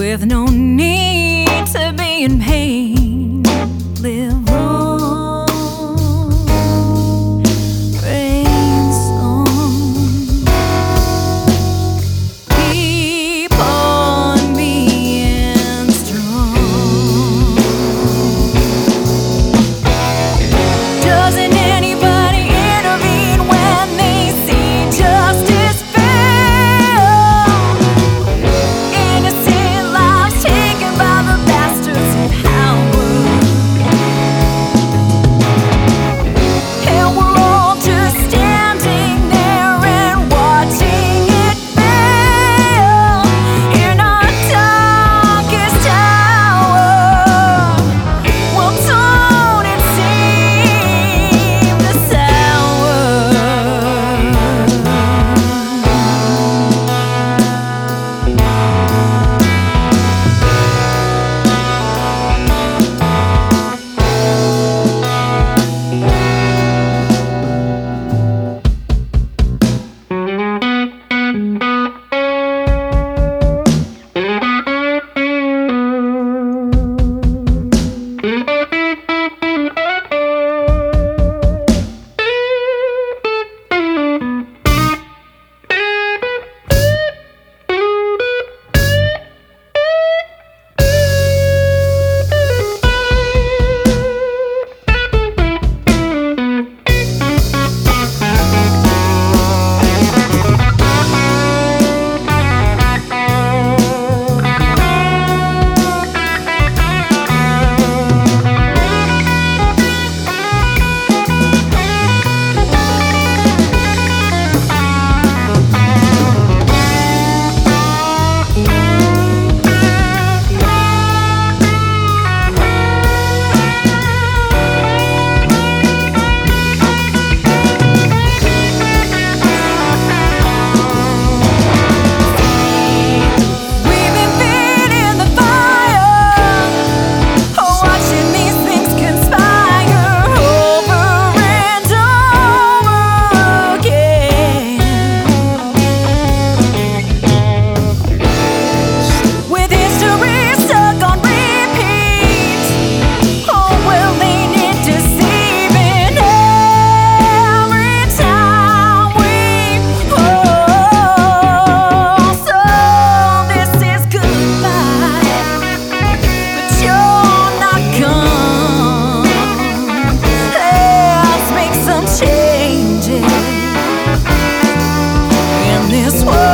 with no need to be in pain. Live on, rain song, keep on being strong. Doesn't anybody intervene when they see justice fail? Innocent lives taken by the bastards in power, and we're all just standing there and watching it fail in our darkest hour. Well, don't it seem to sour? We've been feeding the fire, watching these things conspire over and over again. With history stuck on repeat, oh, well, they need deceiving every time we fall. So this is goodbye, but you're not gone. Let's make some changes in this world.